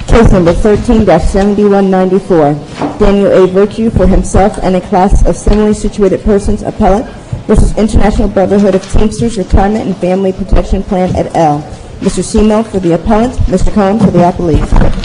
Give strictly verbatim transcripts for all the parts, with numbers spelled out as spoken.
Case number thirteen seventy-one ninety-four. Daniel A. Virtue for himself and a class of similarly situated persons, appellant, versus International Brotherhood of Teamsters Retirement and Family Protection Plan et al. Mister Semo for the appellant, Mister Cohen for the appellee.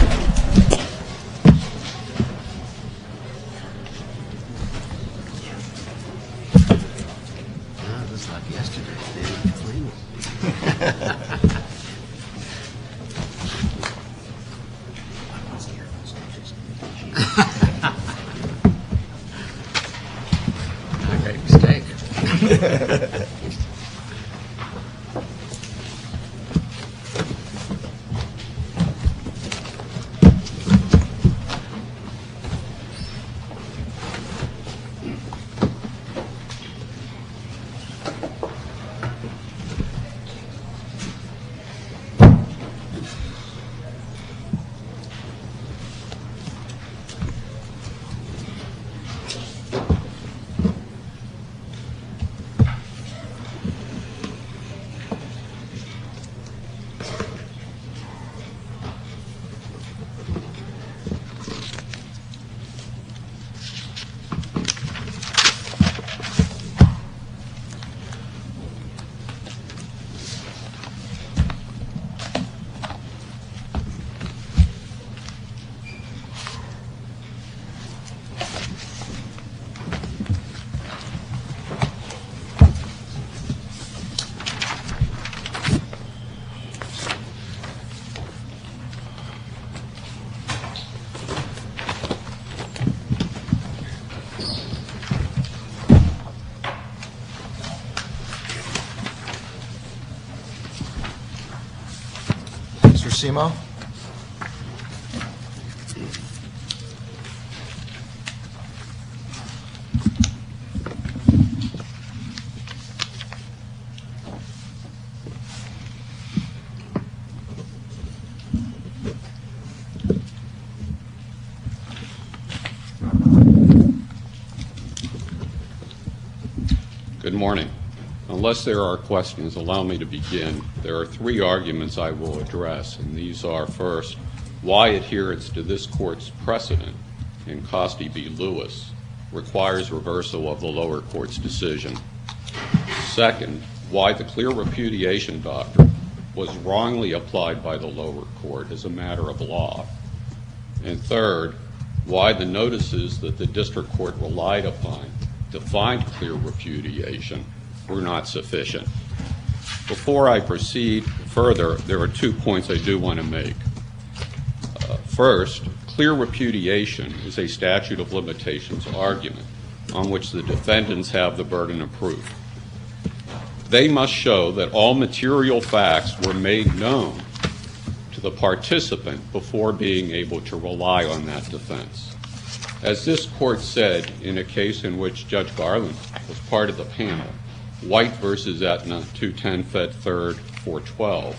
Semo? Good morning. Unless there are questions, allow me to begin. There are three arguments I will address, and these are, first, why adherence to this court's precedent in Costi v. Lewis requires reversal of the lower court's decision. Second, why the clear repudiation doctrine was wrongly applied by the lower court as a matter of law. And third, why the notices that the district court relied upon to find clear repudiation were not sufficient. Before I proceed further, there are two points I do want to make. Uh, first, clear repudiation is a statute of limitations argument on which the defendants have the burden of proof. They must show that all material facts were made known to the participant before being able to rely on that defense. As this court said in a case in which Judge Garland was part of the panel, White versus Aetna, two ten Fed third, four twelve.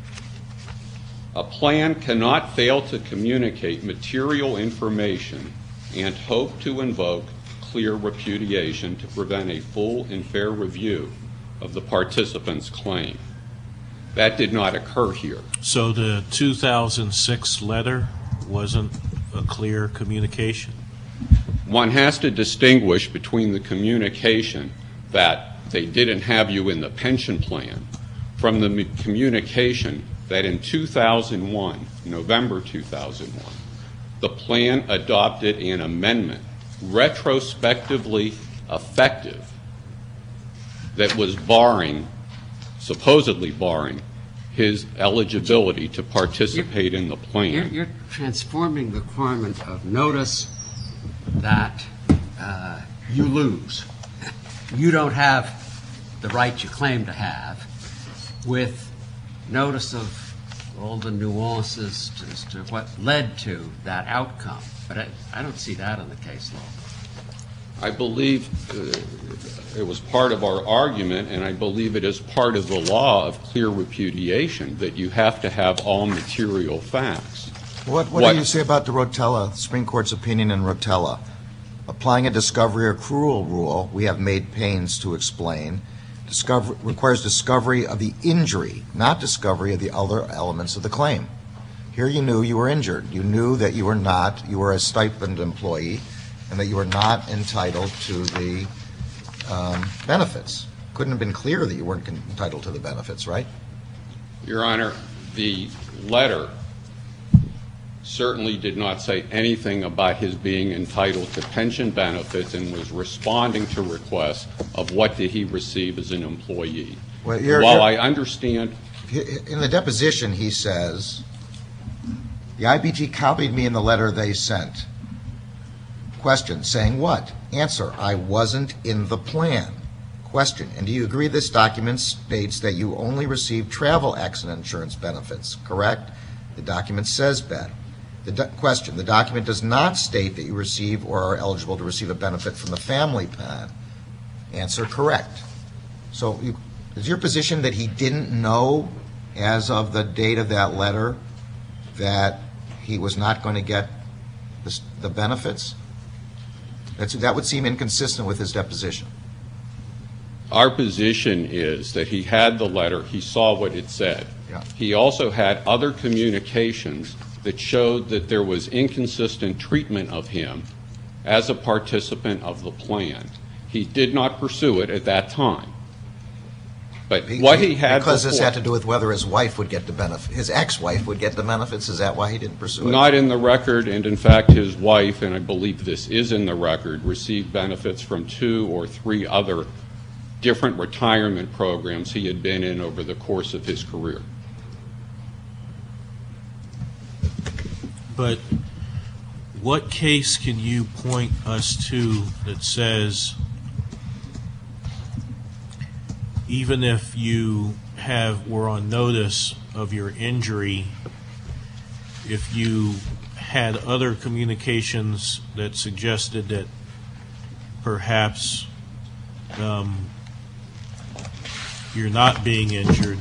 A plan cannot fail to communicate material information and hope to invoke clear repudiation to prevent a full and fair review of the participant's claim. That did not occur here. So the two thousand six letter wasn't a clear communication? One has to distinguish between the communication that they didn't have you in the pension plan from the communication that in two thousand one, November two thousand one, the plan adopted an amendment retrospectively effective that was barring, supposedly barring, his eligibility to participate you're, in the plan. You're, you're transforming the requirement of notice that uh, you lose. You don't have the right you claim to have with notice of all the nuances as to what led to that outcome. But I, I don't see that in the case law. I believe uh, it was part of our argument, and I believe it is part of the law of clear repudiation that you have to have all material facts. What, what, what do you say about the Rotella, Supreme Court's opinion in Rotella? Applying a discovery accrual rule, we have made pains to explain, discover, requires discovery of the injury, not discovery of the other elements of the claim. Here you knew you were injured. You knew that you were not, you were a stipend employee, and that you were not entitled to the um, benefits. Couldn't have been clearer that you weren't entitled to the benefits, right? Your Honor, the letter certainly did not say anything about his being entitled to pension benefits and was responding to requests of what did he receive as an employee. Well, you're, While you're, I understand... In the deposition, he says, the I B T copied me in the letter they sent. Question, saying what? Answer, I wasn't in the plan. Question, and do you agree this document states that you only received travel accident insurance benefits, correct? The document says that. The do- question, the document does not state that you receive or are eligible to receive a benefit from the family plan. Answer, correct. So you, is your position that he didn't know as of the date of that letter that he was not going to get the, the benefits? That's, that would seem inconsistent with his deposition. Our position is that he had the letter, he saw what it said. Yeah. He also had other communications that showed that there was inconsistent treatment of him as a participant of the plan. He did not pursue it at that time. But He, what he had because before, this had to do with whether his wife would get the benefit, his ex-wife would get the benefits. Is that why he didn't pursue it? not in the record, and in fact his wife, and I believe this is in the record, received benefits from two or three other different retirement programs he had been in over the course of his career. But what case can you point us to that says even if you have were on notice of your injury, if you had other communications that suggested that perhaps um, you're not being injured,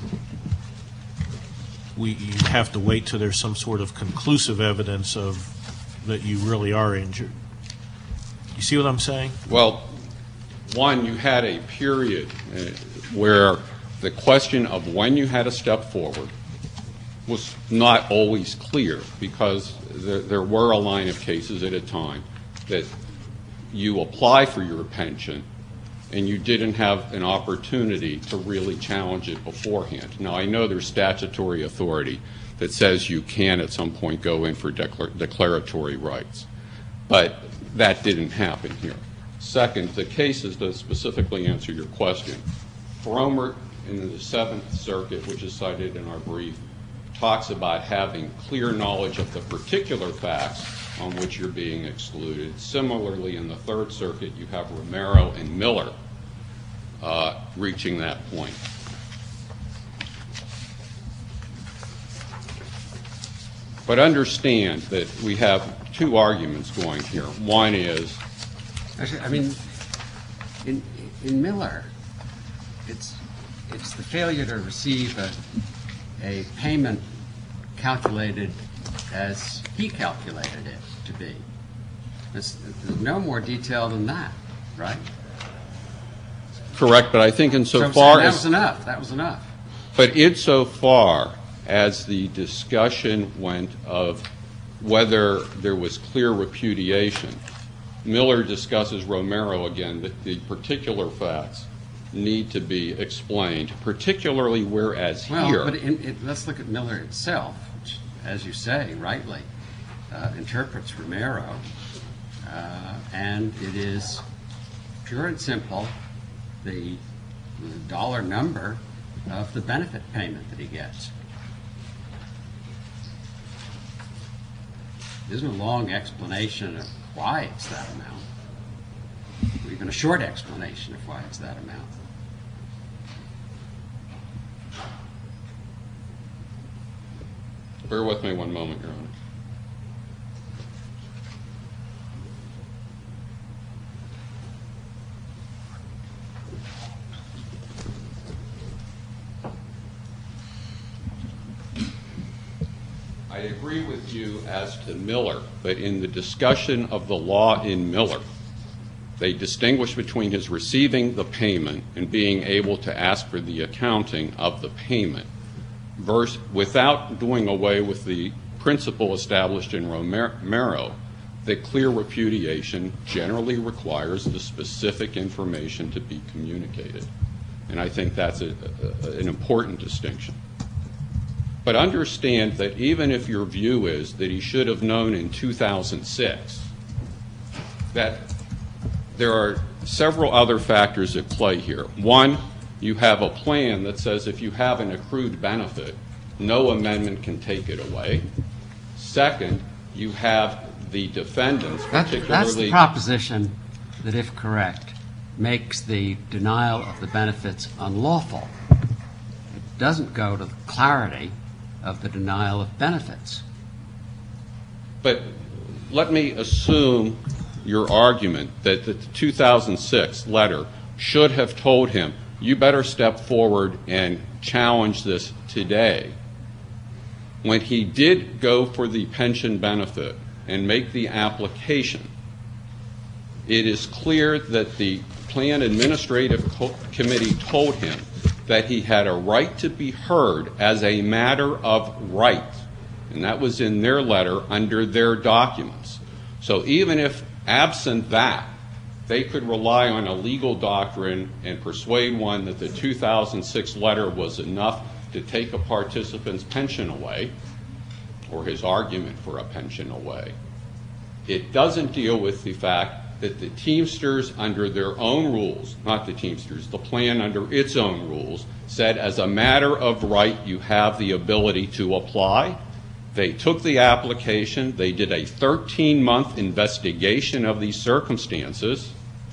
we you have to wait till there's some sort of conclusive evidence of that you really are injured. You see what I'm saying? Well, one, you had a period uh, where the question of when you had to step forward was not always clear, because there, there were a line of cases at a time that you apply for your pension and you didn't have an opportunity to really challenge it beforehand. Now, I know there's statutory authority that says you can at some point go in for declar- declaratory rights, but that didn't happen here. Second, the cases that specifically answer your question, Frommert in the Seventh Circuit, which is cited in our brief, talks about having clear knowledge of the particular facts on which you're being excluded. Similarly, in the Third Circuit, you have Romero and Miller uh, reaching that point. But understand that we have two arguments going here. One is... Actually, I mean, in, in Miller, it's, it's the failure to receive a, a payment calculated as he calculated it to be. There's, there's no more detail than that, right? Correct, but I think insofar so that as... was enough. That was enough. But insofar as the discussion went of whether there was clear repudiation, Miller discusses Romero again, that the particular facts need to be explained, particularly whereas well, here... but in, it, let's look at Miller itself, which, as you say, rightly, uh, interprets Romero, uh, and it is pure and simple the, the dollar number of the benefit payment that he gets. There's no long explanation of why it's that amount, or even a short explanation of why it's that amount. Bear with me one moment, Your Honor. I agree with you as to Miller, but in the discussion of the law in Miller, they distinguish between his receiving the payment and being able to ask for the accounting of the payment, versus without doing away with the principle established in Romero that clear repudiation generally requires the specific information to be communicated. And I think that's a, a, an important distinction. But understand that even if your view is that he should have known in two thousand six, that there are several other factors at play here. One, you have a plan that says if you have an accrued benefit, no amendment can take it away. Second, you have the defendants, That, particularly... that's the proposition that, if correct, makes the denial of the benefits unlawful. It doesn't go to the clarity of the denial of benefits. But let me assume your argument that the two thousand six letter should have told him, you better step forward and challenge this today. When he did go for the pension benefit and make the application, it is clear that the Plan Administrative Co- Committee told him that he had a right to be heard as a matter of right. And that was in their letter under their documents. So even if absent that, they could rely on a legal doctrine and persuade one that the two thousand six letter was enough to take a participant's pension away, or his argument for a pension away. It doesn't deal with the fact that the Teamsters, under their own rules, not the Teamsters, the plan under its own rules, said as a matter of right you have the ability to apply. They took the application, they did a thirteen-month investigation of these circumstances.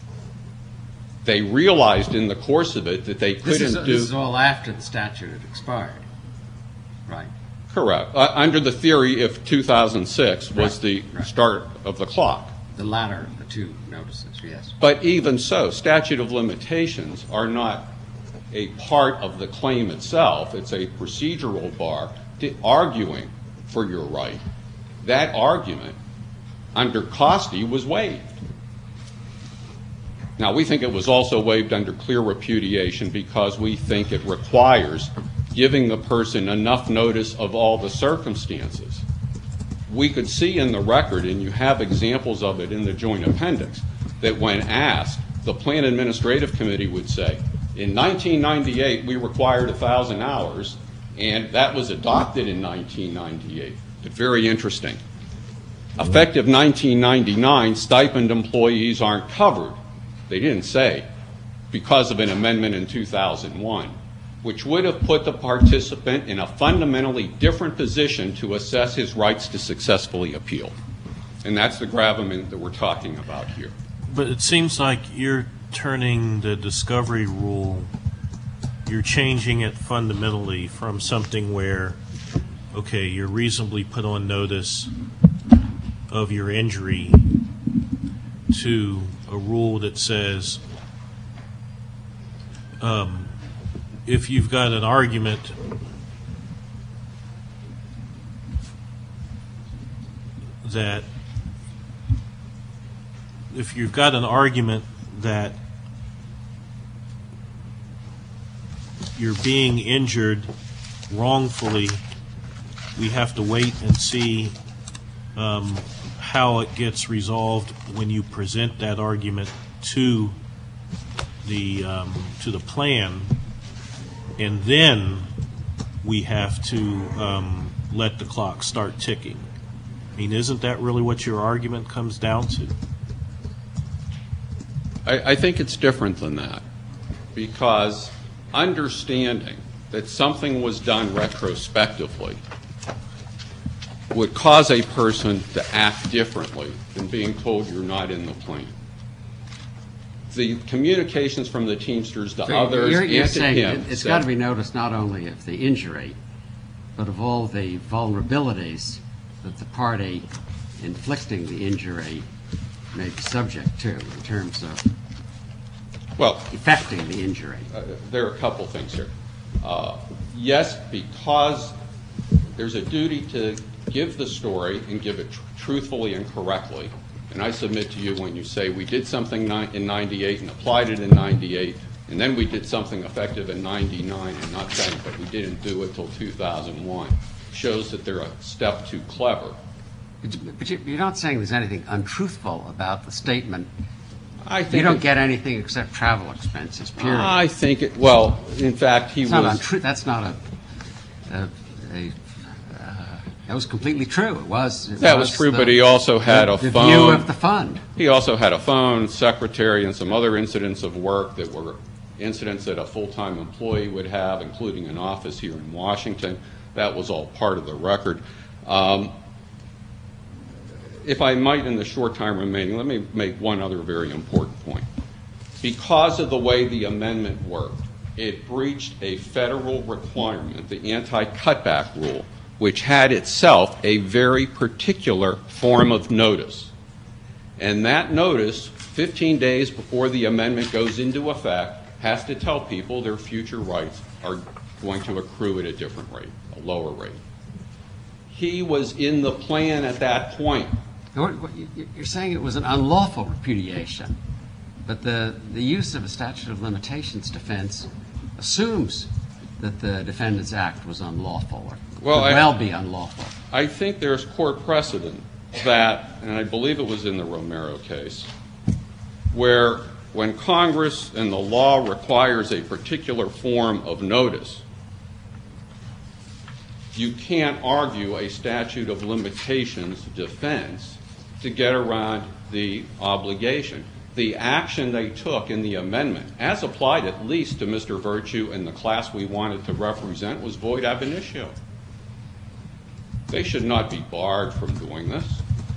They realized in the course of it that they couldn't This is, do... this is all after the statute had expired, right? Correct. Uh, under the theory, if two thousand six was Right, the right. start of the clock. The latter of the two notices, yes. But even so, statute of limitations are not a part of the claim itself. It's a procedural bar to arguing for your right. That argument under Costi was waived. Now, we think it was also waived under clear repudiation because we think it requires giving the person enough notice of all the circumstances. We could see in the record, and you have examples of it in the joint appendix, that when asked, the Plan Administrative Committee would say, in nineteen ninety-eight, we required one thousand hours, and that was adopted in nineteen ninety-eight. But very interesting. Effective nineteen ninety-nine, stipend employees aren't covered. They didn't say, because of an amendment in two thousand one, which would have put the participant in a fundamentally different position to assess his rights to successfully appeal. And that's the gravamen that we're talking about here. But it seems like you're turning the discovery rule, you're changing it fundamentally from something where, okay, you're reasonably put on notice of your injury to a rule that says um, if you've got an argument that if you've got an argument that you're being injured wrongfully, we have to wait and see um, how it gets resolved when you present that argument to the um, to the plan, and then we have to um, let the clock start ticking. I mean, isn't that really what your argument comes down to? I, I think it's different than that, because understanding that something was done retrospectively would cause a person to act differently than being told you're not in the plan. The communications from the Teamsters to So others you're, you're and to saying him it- it's said- got to be noticed not only of the injury, but of all the vulnerabilities that the party inflicting the injury may be subject to in terms of well, effecting the injury. Uh, there are a couple things here. Uh, yes, because there's a duty to give the story and give it tr- truthfully and correctly. And I submit to you when you say we did something ni- in ninety-eight and applied it in ninety-eight, and then we did something effective in ninety-nine, and not saying that we didn't do it till two thousand one. shows that they're a step too clever. But you- you're not saying there's anything untruthful about the statement. I think You don't it- get anything except travel expenses, period. I think, it, well, in fact, he It's not was. untrue. That's not a, a, a uh, that was completely true. It was. It That was true, the- but he also had the, a the phone. view of the fund. He also had a phone, secretary, and some other incidents of work that were incidents that a full-time employee would have, including an office here in Washington. That was all part of the record. Um, if I might, in the short time remaining, let me make one other very important point. Because of the way the amendment worked, it breached a federal requirement, the anti-cutback rule, which had itself a very particular form of notice. And that notice, fifteen days before the amendment goes into effect, has to tell people their future rights are going to accrue at a different rate, a lower rate. He was in the plan at that point. What- what- you- You're saying it was an unlawful repudiation, but the, the use of a statute of limitations defense assumes that the Defendant's Act was unlawful, or Well, could I- well be unlawful. I think there's court precedent that, and I believe it was in the Romero case, where when Congress and the law requires a particular form of notice, you can't argue a statute of limitations defense to get around the obligation. The action they took in the amendment, as applied at least to Mister Virtue and the class we wanted to represent, was void ab initio. They should not be barred from doing this.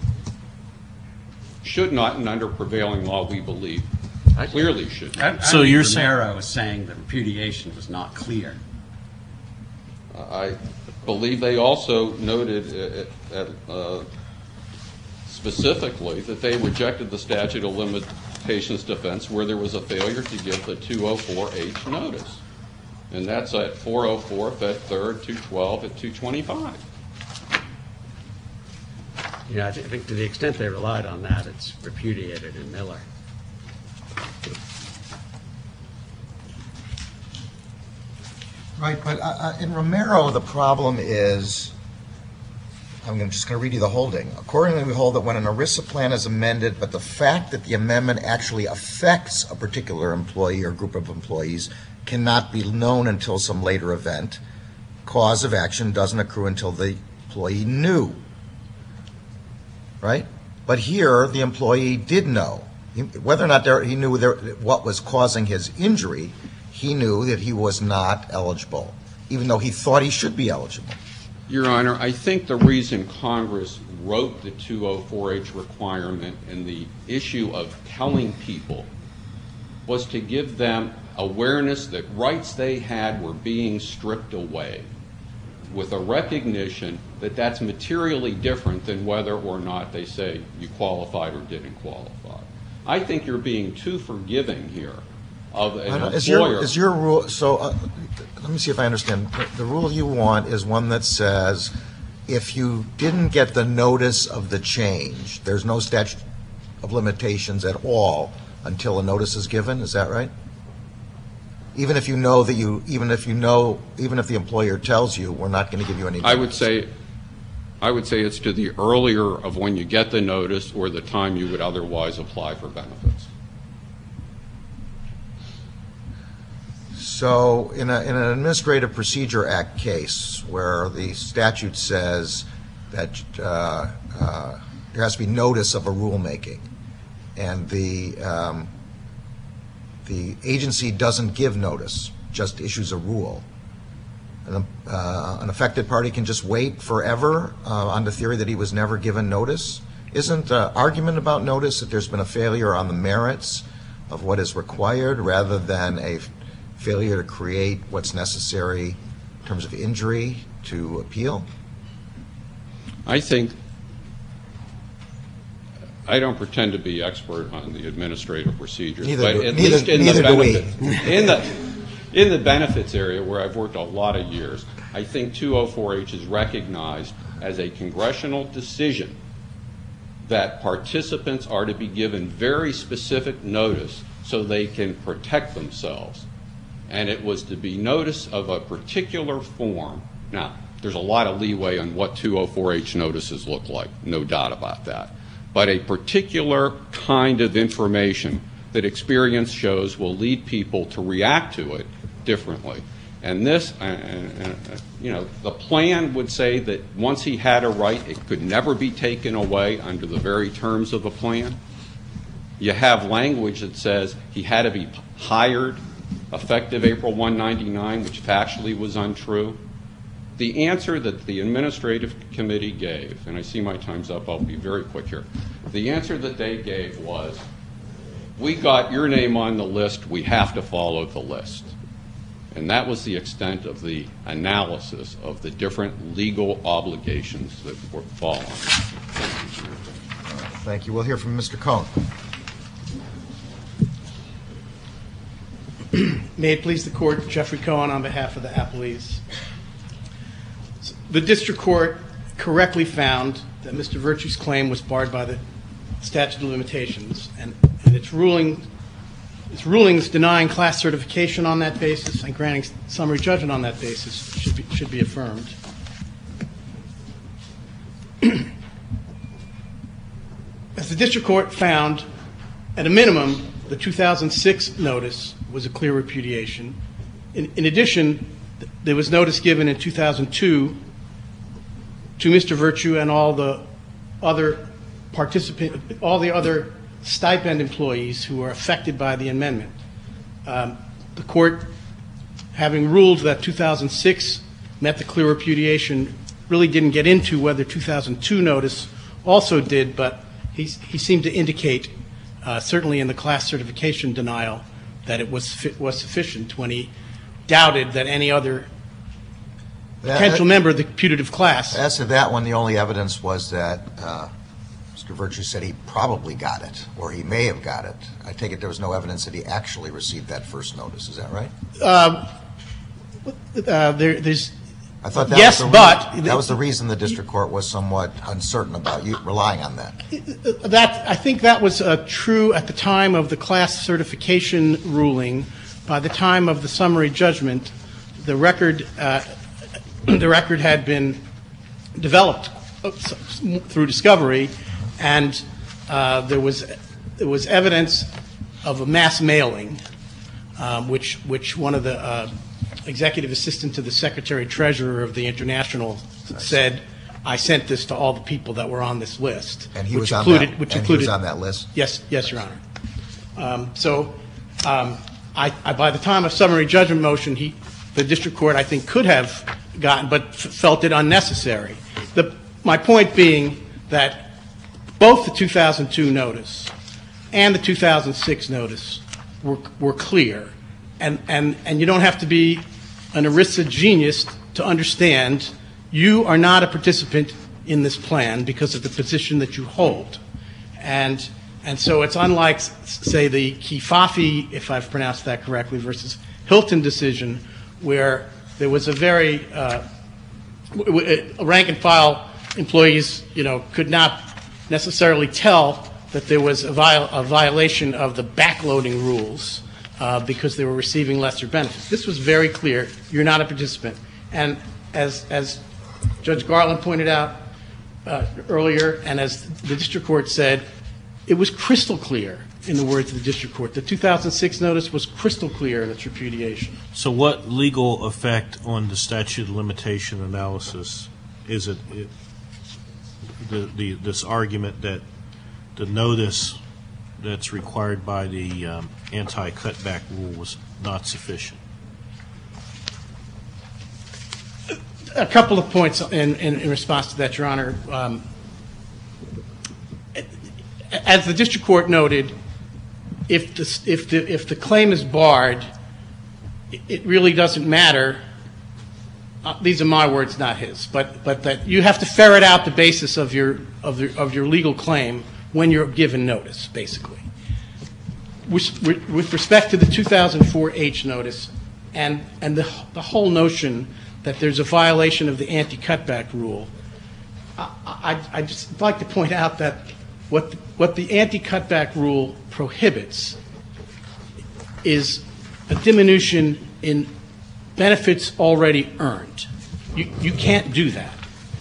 Should not, and under prevailing law, we believe, clearly should. I- I So think you're saying- Romero is saying that repudiation was not clear. I believe they also noted uh, uh, uh, specifically that they rejected the statute of limitations defense where there was a failure to give the two oh four H notice. And that's at four oh four, Fed Third, two twelve, at two twenty-five. Yeah, I thi- I think to the extent they relied on that, it's repudiated in Miller. Right, but uh, uh, in Romero, the problem is, I'm gonna- just going to read you the holding. Accordingly, we hold that when an ERISA plan is amended, but the fact that the amendment actually affects a particular employee or group of employees cannot be known until some later event, cause of action doesn't accrue until the employee knew. Right? But here, the employee did know. He- Whether or not there, he knew there, what was causing his injury, he knew that he was not eligible, even though he thought he should be eligible. Your Honor, I think the reason Congress wrote the two oh four H requirement and the issue of telling people was to give them awareness that rights they had were being stripped away, with a recognition that that's materially different than whether or not they say you qualified or didn't qualify. I think you're being too forgiving here of an Is your, employer. is your rule, so, uh, let me see if I understand. The- The rule you want is one that says, if you didn't get the notice of the change, there's no statute of limitations at all until a notice is given, is that right? Even if you know that you, even if you know, even if the employer tells you, we're not going to give you any notice. I would say, I would say it's to the earlier of when you get the notice or the time you would otherwise apply for benefits. So in, a, in an Administrative Procedure Act case where the statute says that uh, uh, there has to be notice of a rulemaking, and the, um, the agency doesn't give notice, just issues a rule, an, uh, an affected party can just wait forever uh, on the theory that he was never given notice? Isn't the argument about notice that there's been a failure on the merits of what is required rather than a failure to create what's necessary in terms of injury to appeal? I think, I don't pretend to be expert on the administrative procedures, Neither but do- at neither- least in the neither do we. benefits, in the, in the benefits area where I've worked a lot of years, I think two oh four H is recognized as a congressional decision that participants are to be given very specific notice so they can protect themselves. And it was to be notice of a particular form. Now, there's a lot of leeway on what two oh four H notices look like, no doubt about that. But a particular kind of information that experience shows will lead people to react to it differently. And this, uh, uh, you know, the plan would say that once he had a right, it could never be taken away under the very terms of the plan. You have language that says he had to be hired effective April first, ninety-nine, which factually was untrue. The answer that the administrative committee gave, and I see my time's up, I'll be very quick here. The answer that they gave was, we got your name on the list, we have to follow the list. And that was the extent of the analysis of the different legal obligations that were falling. Thank you. We'll hear from Mister Cohn. May it please the Court, Jeffrey Cohen on behalf of the appellees. The district court correctly found that Mister Virtue's claim was barred by the statute of limitations, and, and its ruling, its rulings denying class certification on that basis and granting summary judgment on that basis should be, should be affirmed. As the district court found, at a minimum, the two thousand six notice was a clear repudiation. In, in addition, th- there was notice given in two thousand two to Mister Virtue and all the other participant, all the other stipend employees who were affected by the amendment. Um, the court, having ruled that two thousand six met the clear repudiation, really didn't get into whether two thousand two notice also did, but he, he seemed to indicate, uh, certainly in the class certification denial, that it was was sufficient when he doubted that any other potential that, member of the putative class. As to that one, the only evidence was that uh, Mister Virtue said he probably got it, or he may have got it. I take it there was no evidence that he actually received that first notice. Is that right? Uh, uh, there, there's I thought that yes, was the but reason, that was the reason the district court was somewhat uncertain about you relying on that. That I think that was uh, true at the time of the class certification ruling. By the time of the summary judgment, the record uh, the record had been developed through discovery, and uh, there was there was evidence of a mass mailing, um, which which one of the uh, executive assistant to the Secretary Treasurer of the International said, I sent this to all the people that were on this list. And he which was included, on that. Which and included, he was on that list. Yes, yes, Your Honor. Um, so, um, I, I, by the time of summary judgment motion, he, the district court, I think, could have gotten, but f- felt it unnecessary. The, my point being that both the two thousand two notice and the two thousand six notice were were clear, and and and you don't have to be an ERISA genius to understand you are not a participant in this plan because of the position that you hold. And and so it's unlike, say, the Kifafi, if I've pronounced that correctly, versus Hilton decision, where there was a very uh, rank and file employees, you know, could not necessarily tell that there was a, viol- a violation of the backloading rules. Uh, because they were receiving lesser benefits. This was very clear. You're not a participant. And as as Judge Garland pointed out uh, earlier, and as the district court said, it was crystal clear, in the words of the district court. The two thousand six notice was crystal clear in its repudiation. So what legal effect on the statute of limitation analysis is it, it the, the this argument that the notice that's required by the um, anti-cutback rule was not sufficient? A couple of points in, in, in response to that, Your Honor. Um, as the district court noted, if the, if the, if the claim is barred, it, it really doesn't matter. Uh, these are my words, not his, but but that you have to ferret out the basis of your of the, of your legal claim when you're given notice, basically. With, with respect to the two thousand four H notice and, and the, the whole notion that there's a violation of the anti-cutback rule, I, I, I'd just like to point out that what, what the anti-cutback rule prohibits is a diminution in benefits already earned. You, you can't do that.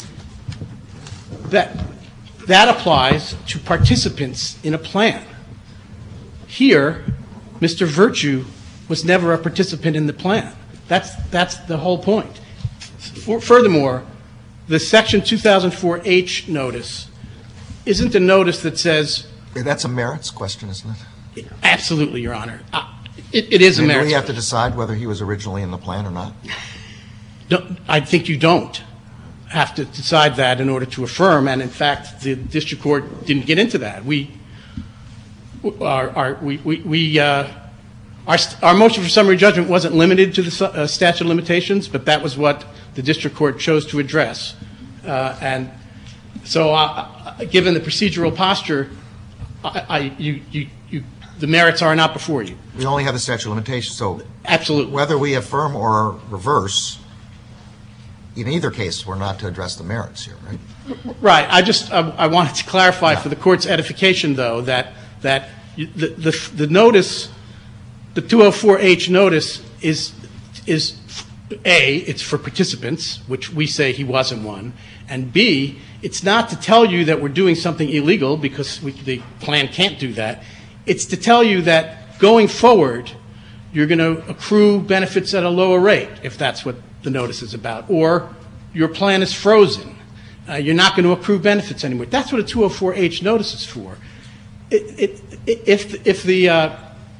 That, that applies to participants in a plan. Here, Mister Virtue was never a participant in the plan. That's, that's the whole point. For, furthermore, the Section two thousand four H notice isn't a notice that says... That's a merits question, isn't it? Absolutely, Your Honor. Uh, it, it is a And do merits we have to question. decide whether he was originally in the plan or not? No, I think you don't have to decide that in order to affirm, and in fact, the district court didn't get into that. We, our, our, we, we, we uh, our, our motion for summary judgment wasn't limited to the su- uh, statute of limitations, but that was what the district court chose to address. Uh, and so, uh, given the procedural posture, I, I, you, you, you, the merits are not before you. We only have the statute of limitations, so Absolutely. whether we affirm or reverse, in either case, we're not to address the merits here, right? Right. I just I, I wanted to clarify for the court's edification, though, that that you, the, the the notice, the two oh four H notice is is A, it's for participants, which we say he wasn't one, and B, it's not to tell you that we're doing something illegal because we, the plan can't do that. It's to tell you that going forward, you're going to accrue benefits at a lower rate, if that's what the notice is about, or your plan is frozen. Uh, you're not going to accrue benefits anymore. That's what a two oh four H notice is for. It, it, if, if the uh,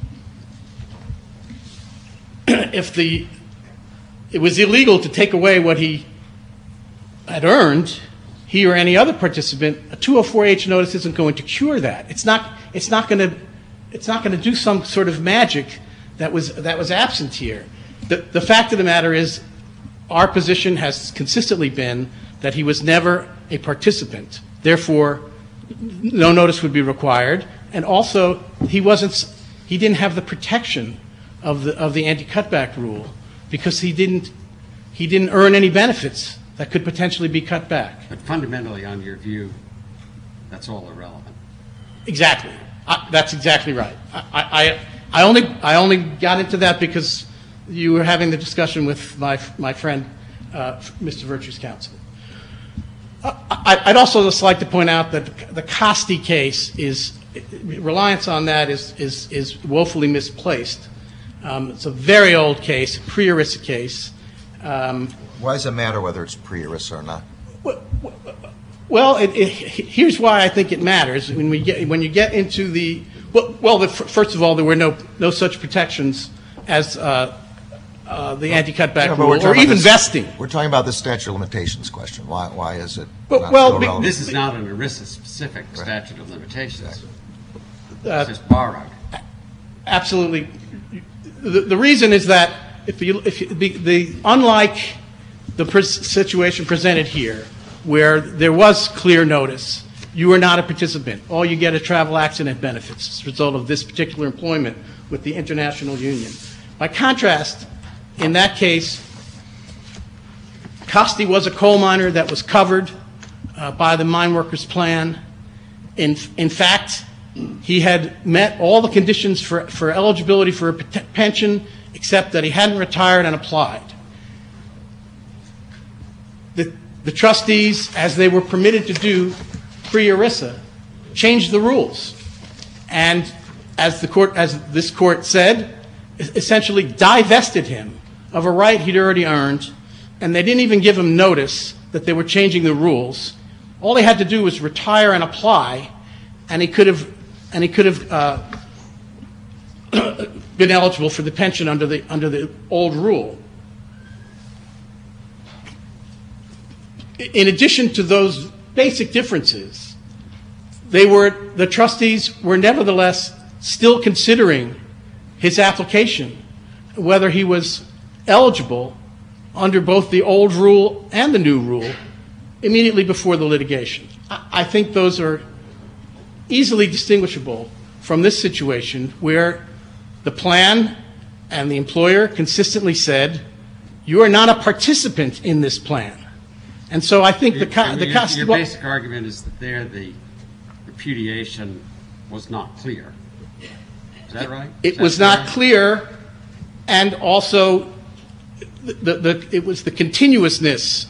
if the it was illegal to take away what he had earned, he or any other participant, a two oh four H notice isn't going to cure that. It's not. It's not going to. It's not going to do some sort of magic that was that was absent here. The the fact of the matter is, our position has consistently been that he was never a participant. Therefore, no notice would be required, and also he wasn't. He didn't have the protection of the of the anti-cutback rule because he didn't he didn't earn any benefits that could potentially be cut back. But fundamentally, on your view, that's all irrelevant. Exactly. I, that's exactly right. I, I I only I only got into that because you were having the discussion with my my friend, uh, Mister Virtue's counsel. I, I'd also just like to point out that the Costi case is reliance on that is is is woefully misplaced. Um, it's a very old case, a pre-ERISA case. Um, Why does it matter whether it's pre-ERISA or not? Well, it, it, here's why I think it matters. When we get when you get into the well, well the, first of all, there were no no such protections as uh, uh, the anti-cutback Yeah, but rule, we're or talking about even this- vesting. We're talking about the statute of limitations question. Why, why is it But- not well, so be- relevant? This is not an ERISA-specific statute of limitations. Uh, It's just borrowed. Absolutely. The, the reason is that if you, if you, the, the unlike the pres- situation presented here, where there was clear notice, you are not a participant. All you get are travel accident benefits as a result of this particular employment with the International Union. By contrast, in that case, Costi was a coal miner that was covered uh, by the mine workers plan. In, in fact, he had met all the conditions for, for eligibility for a p- pension, except that he hadn't retired and applied. The, the trustees, as they were permitted to do pre-ERISA, changed the rules. And as the court, as this court said, essentially divested him of a right he'd already earned, and they didn't even give him notice that they were changing the rules. All he had to do was retire and apply, and he could have, and he could have uh, been eligible for the pension under the under the old rule. In addition to those basic differences, they were the trustees were nevertheless still considering his application, whether he was eligible under both the old rule and the new rule immediately before the litigation. I, I think those are easily distinguishable from this situation where the plan and the employer consistently said, you are not a participant in this plan. And so I think the, co- the your, cost. your basic argument is that there the repudiation was not clear. Is that right? It Is that was not correct? clear, and also the, the, the, it was the continuousness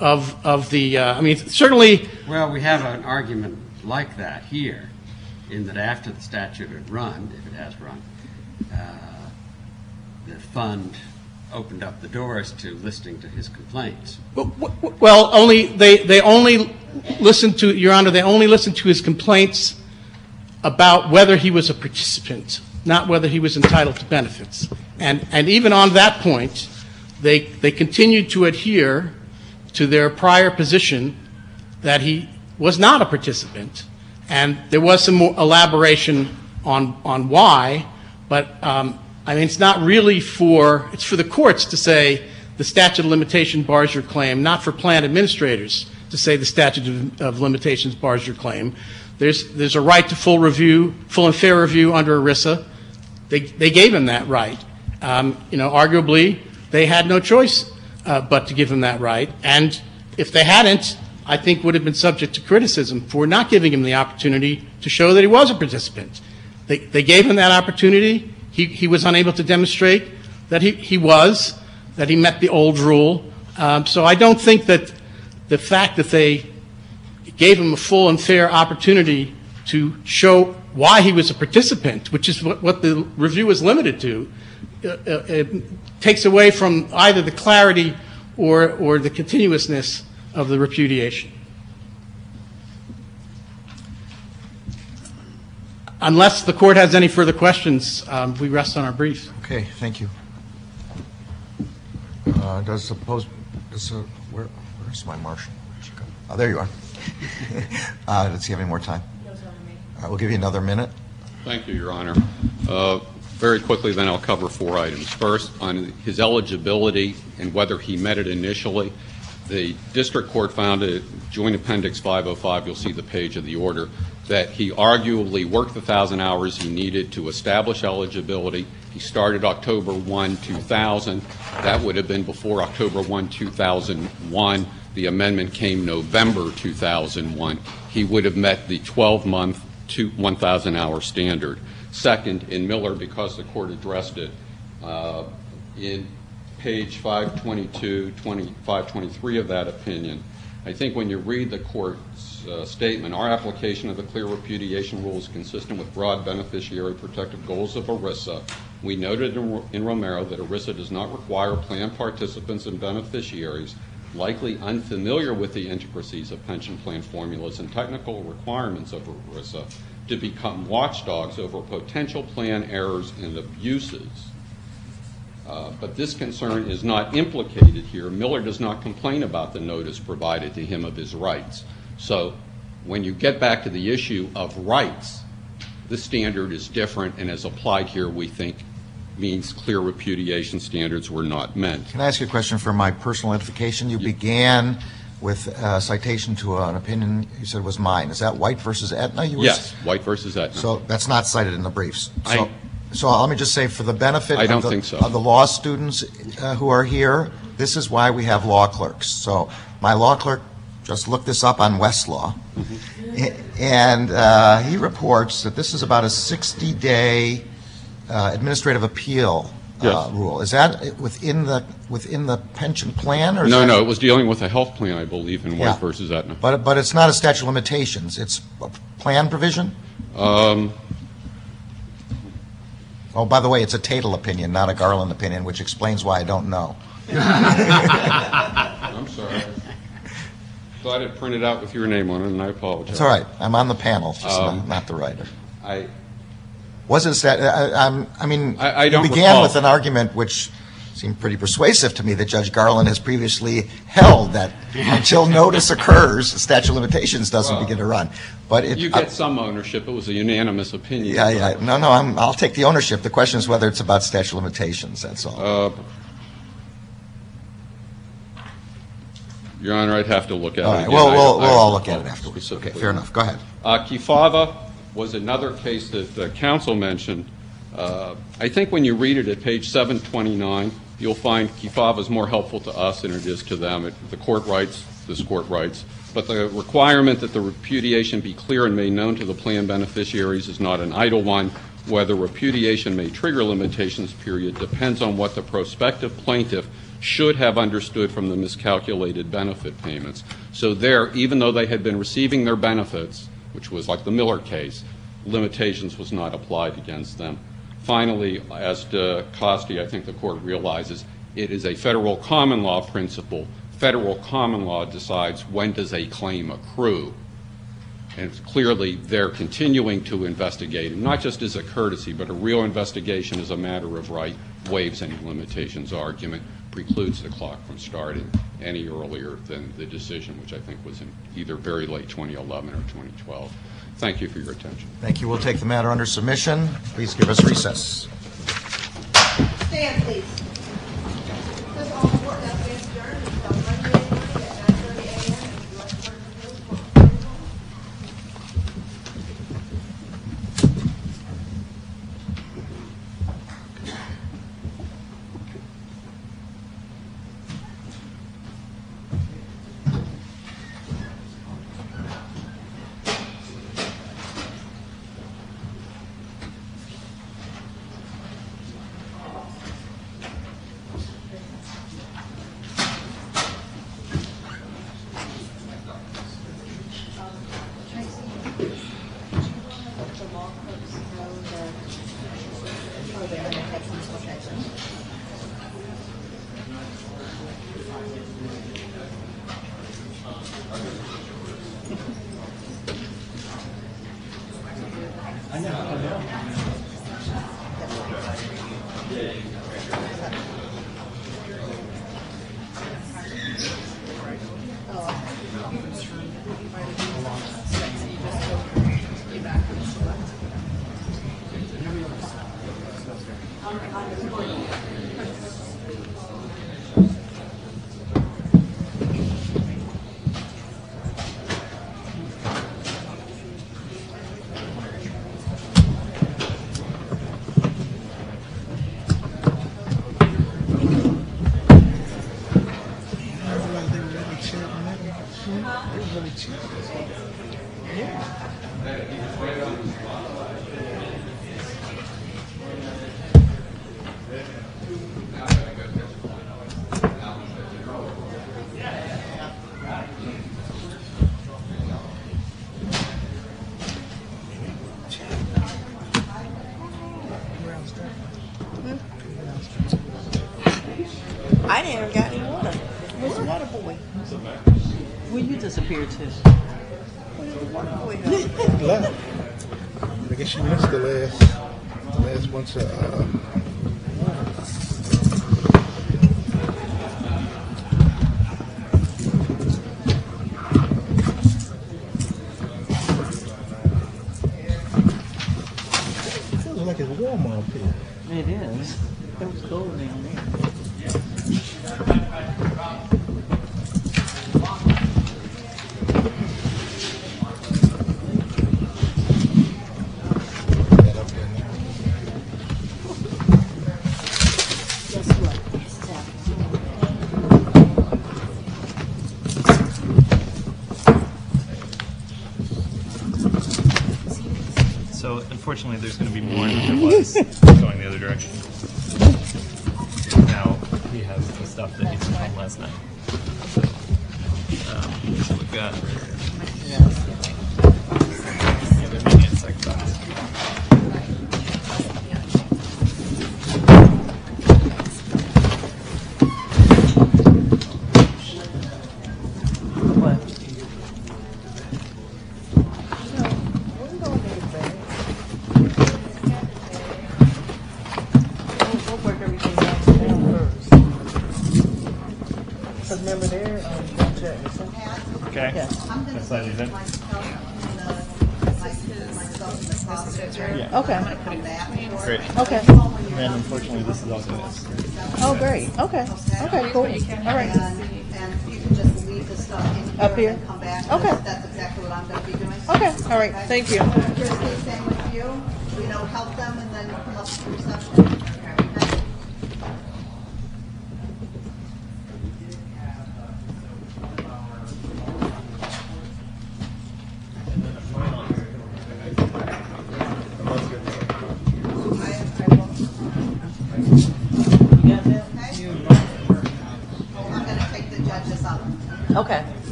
of, of the, uh, I mean, certainly, Well, we have an argument like that here, in that after the statute had run, if it has run, uh, the fund opened up the doors to listening to his complaints. well, only, they, they only listened to, Your Honor, they only listened to his complaints about whether he was a participant, not whether he was entitled to benefits. And, and even on that point, they, they continued to adhere to their prior position that he was not a participant. And there was some more elaboration on, on why, but, um, I mean, it's not really for, it's for the courts to say the statute of limitation bars your claim, not for plan administrators to say the statute of, of limitations bars your claim. There's, there's a right to full review, full and fair review under ERISA. They, they gave him that right. Um, you know, arguably, they had no choice uh, but to give him that right. And if they hadn't, I think would have been subject to criticism for not giving him the opportunity to show that he was a participant. They, they gave him that opportunity. He, he was unable to demonstrate that he, he was, that he met the old rule. Um, so I don't think that the fact that they gave him a full and fair opportunity to show why he was a participant, which is what, what the review is limited to, uh, uh, it takes away from either the clarity or, or the continuousness of the repudiation. Unless the court has any further questions, um, we rest on our briefs. Okay, thank you. Uh, does suppose, does, uh, where, where's my marshal? Where'd you go? Oh, there you are. uh, does he have any more time? No, sorry, All right, we'll give you another minute. Thank you, Your Honor. Uh, very quickly, then I'll cover four items. First, on his eligibility and whether he met it initially, the district court found it, Joint Appendix five oh five, you'll see the page of the order, that he arguably worked the thousand hours he needed to establish eligibility. He started October first, two thousand. That would have been before October first, two thousand one. The amendment came November two thousand one. He would have met the twelve-month, one thousand hour standard. Second, in Miller, because the court addressed it, uh, in page five twenty-two, five twenty-three of that opinion, I think when you read the court's uh, statement, our application of the clear repudiation rule is consistent with broad beneficiary protective goals of ERISA. We noted in, in Romero that ERISA does not require plan participants and beneficiaries likely unfamiliar with the intricacies of pension plan formulas and technical requirements of ERISA to become watchdogs over potential plan errors and abuses. Uh, but this concern is not implicated here. Miller does not complain about the notice provided to him of his rights. So when you get back to the issue of rights, the standard is different, and as applied here, we think means clear repudiation standards were not met. Can I ask you a question for my personal edification? You began with a citation to an opinion you said was mine. Is that White versus Aetna? You were Yes, White versus Aetna. So that's not cited in the briefs. So, I, so let me just say, for the benefit I don't of, the, think so. of the law students uh, who are here, this is why we have law clerks. So my law clerk just looked this up on Westlaw, mm-hmm. and uh, he reports that this is about a sixty-day uh, administrative appeal uh, yes. rule. Is that within the within the pension plan? Or is no, that, no, it was dealing with a health plan, I believe, in White yeah. versus Aetna. But but it's not a statute of limitations. It's a plan provision. Um, oh, by the way, it's a Tatel opinion, not a Garland opinion, which explains why I don't know. I'm sorry. Thought it printed out with your name on it, and I apologize. It's all right. I'm on the panel, just um, not, not the writer. I Was it a stat? I, I'm, I mean, I, I don't you began recall. with an argument which seemed pretty persuasive to me that Judge Garland has previously held that until notice occurs, the statute of limitations doesn't well, begin to run. But it, you get uh, some ownership. It was a unanimous opinion. Yeah, yeah. No, no. I'm, I'll take the ownership. The question is whether it's about statute of limitations. That's all. Uh, Your Honor, I'd have to look at all it right. again. Well, I- we'll, I we'll all don't look at it recall afterwards. Okay, specifically. fair enough. Go ahead. Uh, Kefava was another case that the counsel mentioned. Uh, I think when you read it at page seven twenty-nine, you'll find Kefava is more helpful to us than it is to them. It, the court writes, this court writes, but the requirement that the repudiation be clear and made known to the plan beneficiaries is not an idle one. Whether repudiation may trigger limitations period depends on what the prospective plaintiff should have understood from the miscalculated benefit payments. So there, even though they had been receiving their benefits, which was like the Miller case, limitations was not applied against them. Finally, as to Costi, I think the Court realizes it is a federal common law principle. Federal common law decides when does a claim accrue. And clearly they're continuing to investigate, and not just as a courtesy, but a real investigation as a matter of right, waives any limitations argument, precludes the clock from starting any earlier than the decision, which I think was in either very late twenty eleven or twenty twelve. Thank you for your attention. Thank you. We'll take the matter under submission. Please give us recess. Stand, please. This all court now stands adjourned until Monday morning at nine thirty a m I didn't got any water. Where's the water boy? Where you disappeared to? Where's the water boy? Left. I guess she missed the last, the last bunch of. Uh, feels like it's warm up here. It is. It was cold down there. So unfortunately, there's going to be more than there was going the other direction. Now he has the stuff that he sent home last night. So, um, so we've got. Yeah, they're meeting at six bucks. Remember there, um, contract. Okay. Yeah. That's that even. Yeah. Okay. Great. Okay. And then unfortunately, this is also this. Oh, great. Okay. Okay, cool. All right. And you can just leave the stuff in here Up here? and come back. Okay. That's- That's exactly what I'm going to be doing. Okay. All right. Thank you. Christie, same with you. You know, help them and then come up to reception. Okay. You got that?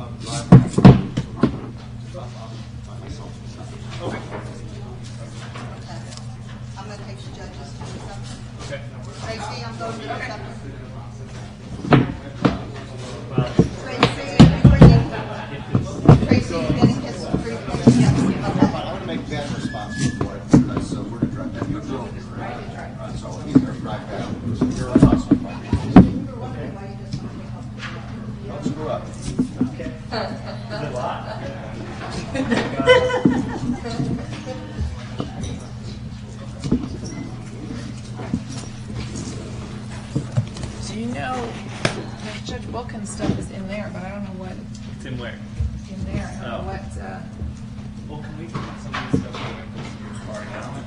I'm going to take the judges to reception. Tracy, I'm going to reception. Tracy, you bringing, Tracy, you getting his briefcase? Yes. Okay. I want to make Ben responsible for it because uh, we're going to drive that. You drove it, right? Uh, so he's going to drive that. So you're responsible for it. Don't screw up. Do you know, Judge Wilkins' stuff is in there, but I don't know what, It's in where? in there, I don't know Oh. what, uh, Well, can we get some of this stuff going this far now?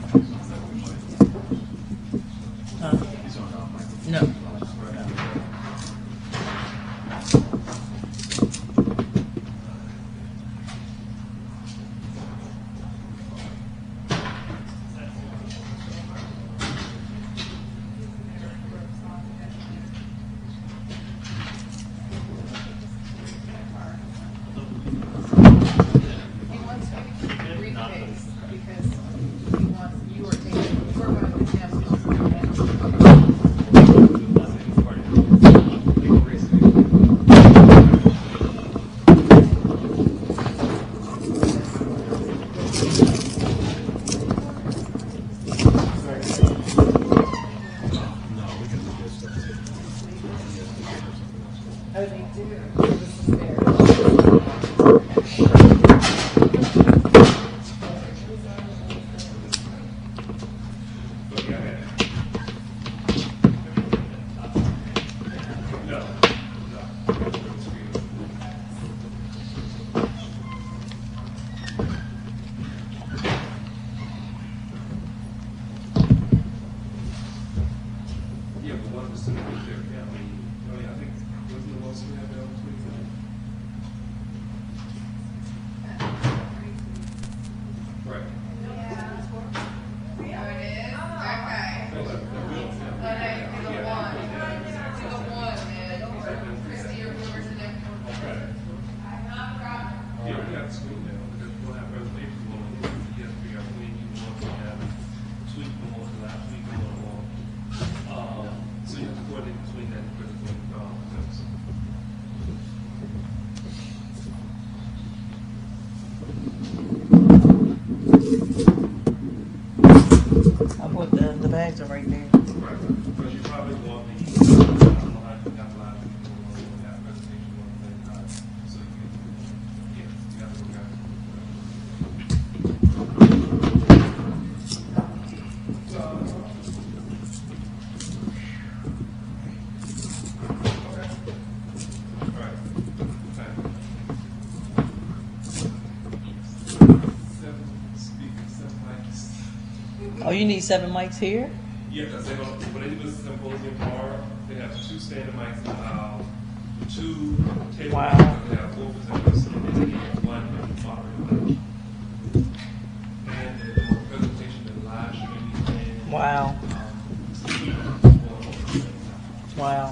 No. he wants to keep the briefcase because he wants, you are taking, you are going to have Oh, they do. This is fair. Yeah, but one was sitting right there, yeah, I mean, I mean, I think, wasn't the most we had there on Twitter? Right. Yeah, we got the school now, because we'll have reservations on it, you have to figure out when you want to have tweet going on, last week going on. Um, so you have to coordinate between that and critical, um, events. I bought the, the bags are right there. Right, because you probably want the, I don't know how you got a lot of people who want to have presentation on that time, so you can, yeah, you have to look at it. So, okay. All right. Okay. Seven speakers, seven mics. Oh, you need seven mics here? Yeah, because they're going, when they do this symposium tomorrow, they have two standing mics in the aisle, two table Wow. mics, and they have four presenters, and they have one moderator. And they're doing a presentation and live streaming and. Wow. um, Wow.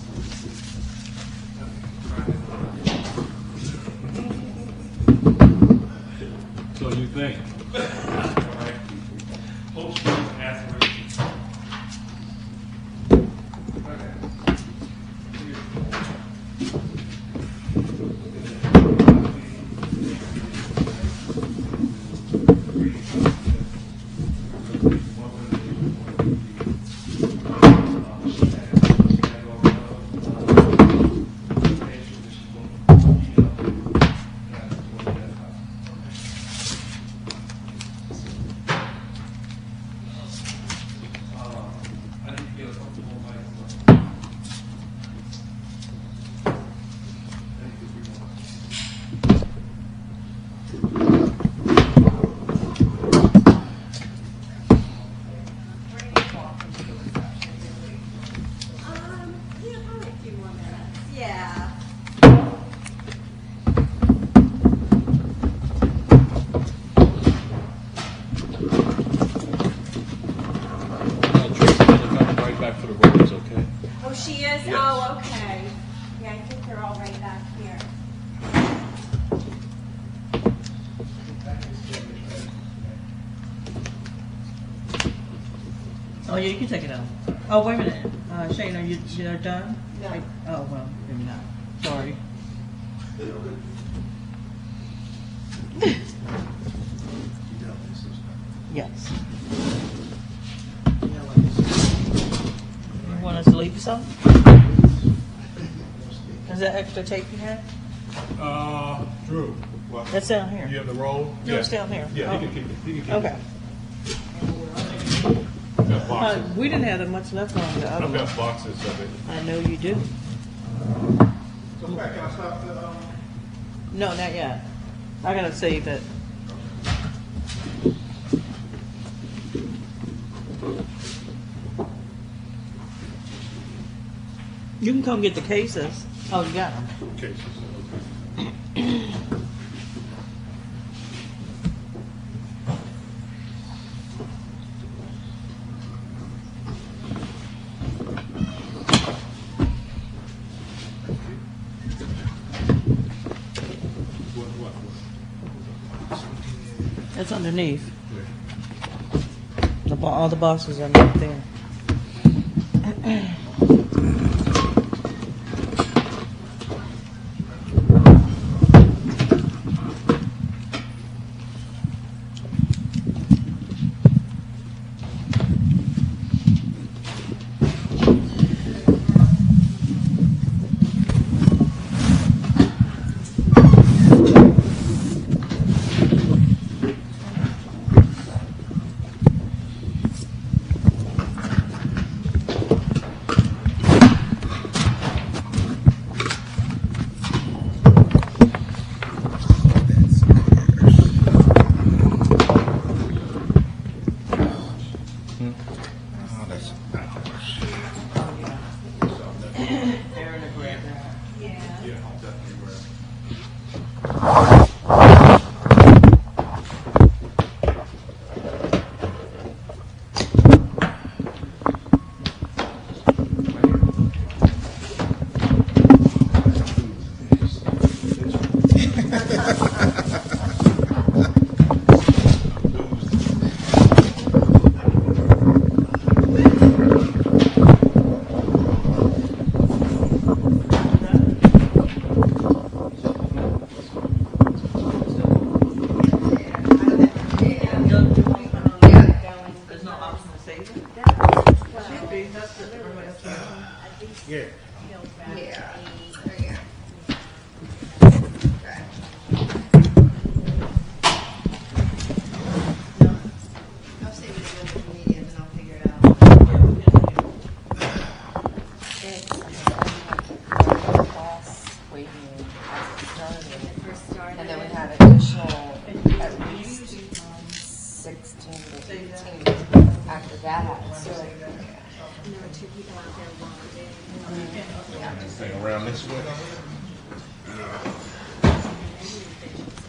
So you think? All right. Hopefully, aspirations. Okay. Oh, yeah, you can take it out. Oh, wait a minute. Uh, Shane, are you, you're done? No. Oh, well, maybe not. Sorry. Yes. You want us to leave some? Is that extra tape you have? Uh, Drew. What? That's down here. You have the roll? No, it's down here. Yeah, Oh. he can keep it. He can keep Okay. it. I've got Uh, boxes. we didn't have that much left on the other I've one. got boxes of it. I know you do. So, Pat, can I stop the, um, No, not yet. I gotta save it. You can come get the cases. Oh, you got them. Cases. What, what, what? It's underneath. The, bo- all the boxes are right there. Oh, that's, Aaron will grab that. Yeah, I'll definitely grab it. There's no option to save it? Should be. That's the everybody else has. yeah. Yeah. There you go. I'll save it for the media and then I'll figure it out. Costs waiting as it started. And then we had additional, at least sixteen to eighteen after that, so. There were two people out there walking. Hang around this way.